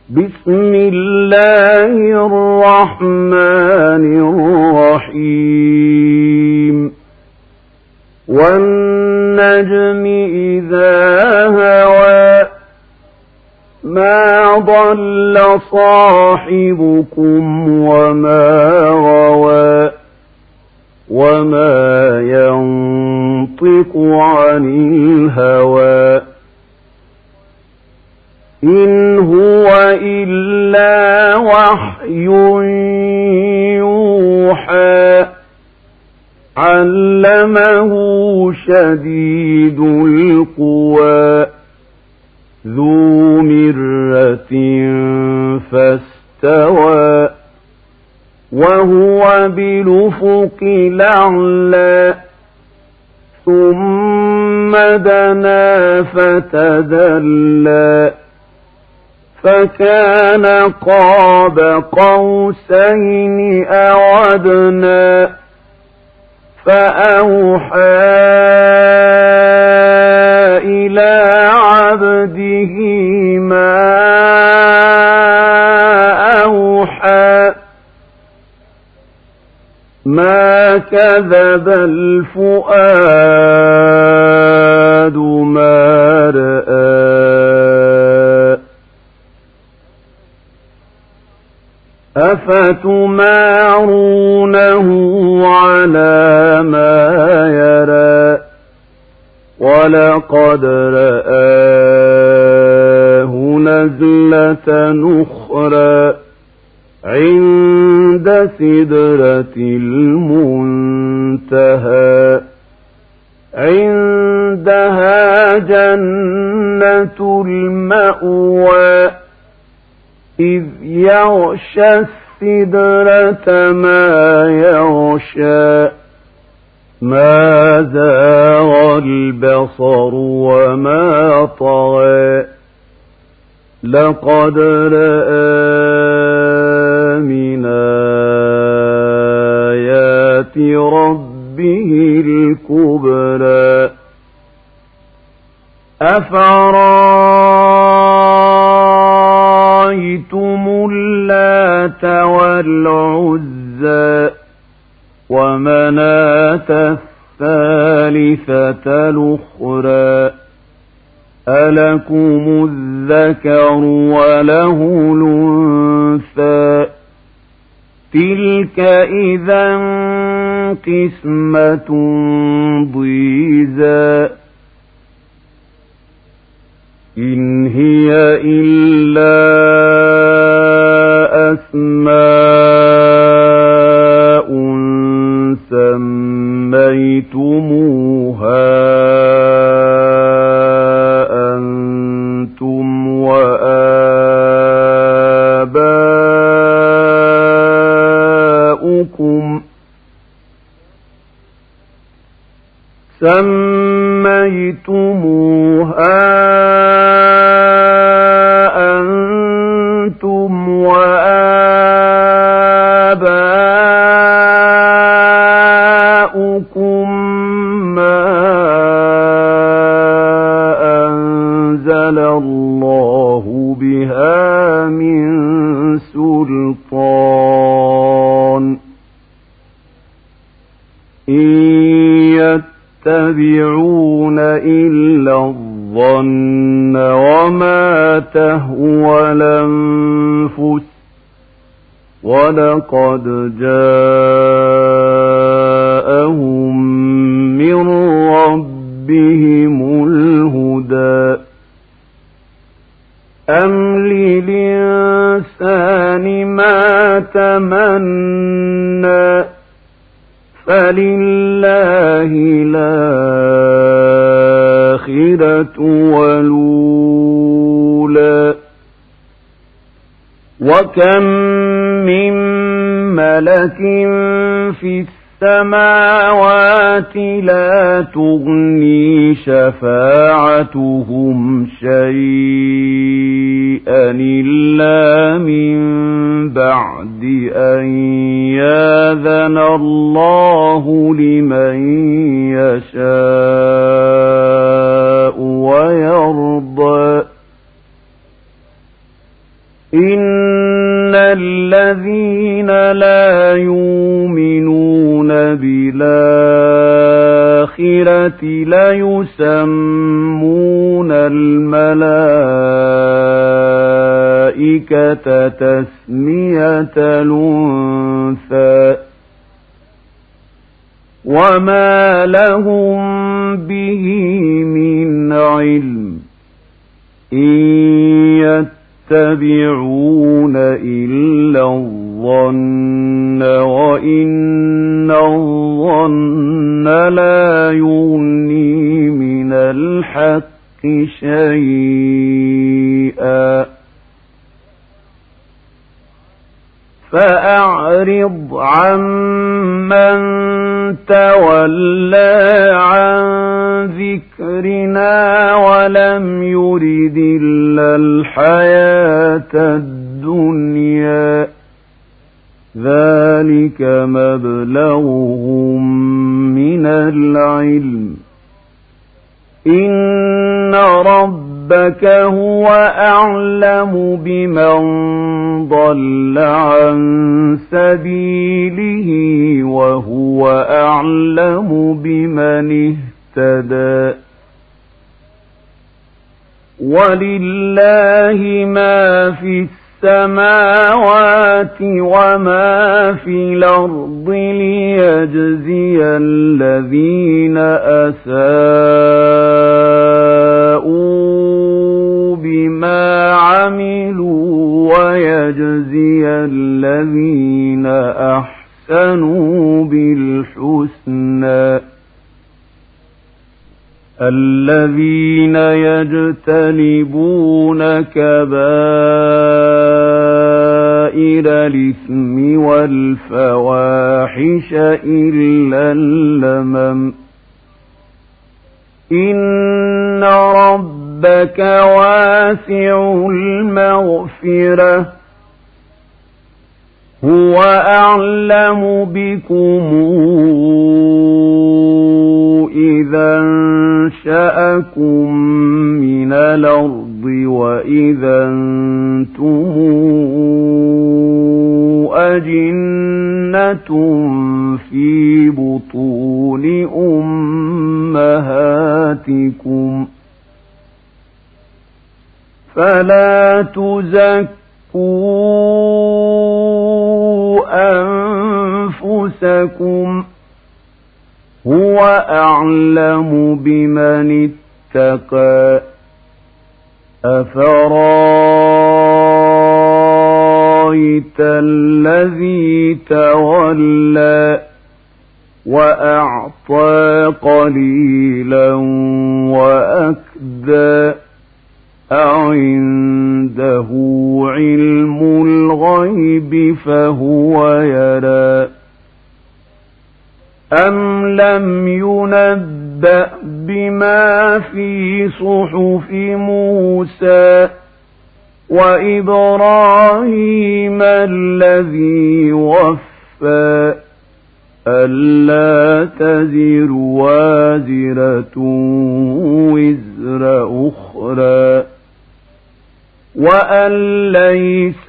بسم الله الرحمن الرحيم والنجم إذا هوى ما ضل صاحبكم وما غوى وما ينطق عن الهوى إن هو إلا وحي يوحى علمه شديد القوى ذو مرة فاستوى وهو بالأفق الأعلى ثم دنا فتدلى فكان قاب قوسين أو أدنى فأوحى إلى عبده ما أوحى ما كذب الفؤاد ما رأى أفتمارونه على ما يرى ولقد رآه نزلة أخرى عند سدرة المنتهى عندها جنة المأوى إذ يغشى السدرة ما يغشى ما زاغ البصر وما طغى لقد رأى من آيات ربه الكبرى أفرأيتم اللات والعزى ومناة الثالثة الأخرى ألكم الذكر وله الأنثى تلك إذا قسمة ضيزى إن هي إلا أسماء سميتموها أنتم وآباؤكم ما أنزل الله بها من سلطان إن يتبعون إلا الظن وما تهوى الأنفس ولقد جاءهم من ربهم الهدى أم للإنسان ما تمنى فلله الآخرة والأولى وكم من ملك في السماوات لا تغني شفاعتهم شيئا إلا من بعد أن يأذن الله لمن يشاء ويرضى إن الذين لا يؤمنون بالآخرة ليسمون الملائكة تسمية الأنثى وما لهم به من علم إن يتبعون إلا الظن وإن الظن لا يغني من الحق شيئا فأعرض عمن تولى عن ذكرنا ولم يرد إلا الحياة الدنيا ذلك مبلغهم من العلم إن ربك هو أعلم بمن ضل عن سبيله وهو أعلم بمن اهتدى ولله ما في السماوات وما في الأرض ليجزي الذين أساءوا بما عملوا ويجزي الذين أحسنوا بالحسنى الذين يجتنبون كبائر الإثم والفواحش إلا اللمم إن ربك واسع المغفرة هو أعلم بكم إذا أنشأكم من الأرض وإذا أنتم أجنة في بطون أمهاتكم فلا تزكوا أنفسكم هو أعلم بمن اتقى أفرايت الذي تولى وأعطى قليلا وأكدى أعنده علم الغيب فهو يرى أم لم ينبأ بما في صحف موسى وإبراهيم الذي وفى ألا تزر وازرة وزر أخرى وأن ليس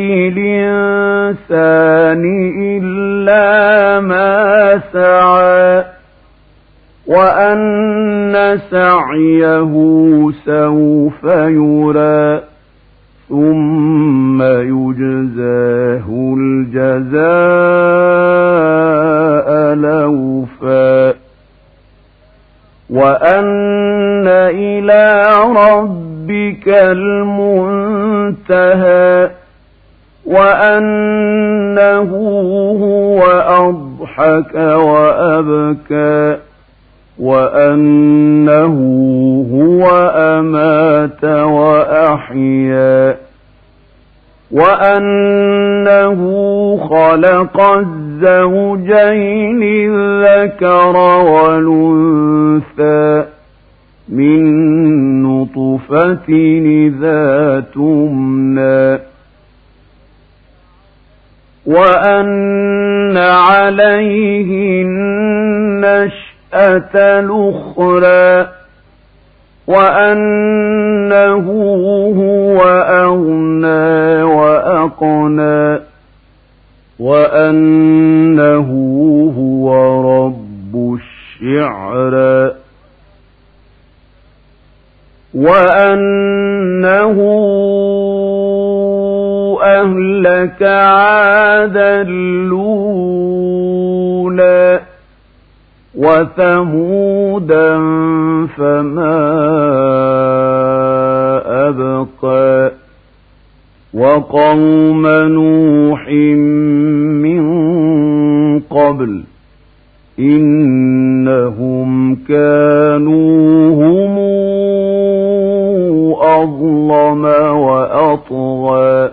للإنسان إلا ما سعى وأن سعيه سوف يرى ثم يجزاه الجزاء الأوفى وأن إلى ربك المنتهى وأنه هو أضحك وأبكى وأنه هو أمات وأحيا وأنه خلق الزوجين الذكر والأنثى من نطفة إذا تمنى وأن عليه النشأة الأخرى وأنه هو أغنى وأنه هو رب الشعرى وأنه أهلك عادا الأولى وثمودا فما أبقى وقوم نوح من قبل إنهم كانوا هم أظلم وأطغى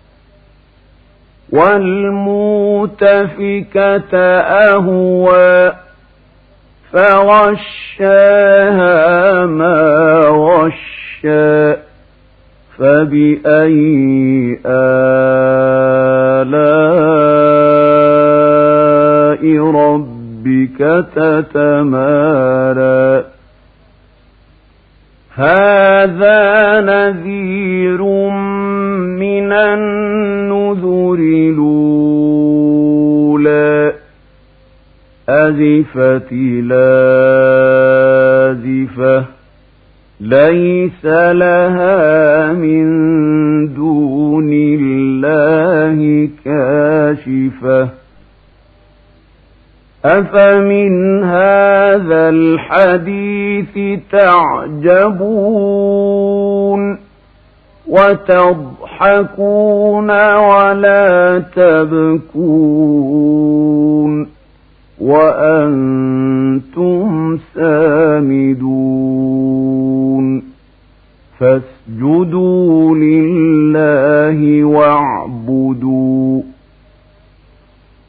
والمؤتفكة أهوى فغشاها ما غشى فبأي آلاء ربك تتمارى هذا نذير من النذر الأولى أزفت لازفة ليس لها من دون الله كاشفة أفمن هذا الحديث تعجبون وتضحكون ولا تبكون وأنتم سامدون فاسجدوا لله واعبدوا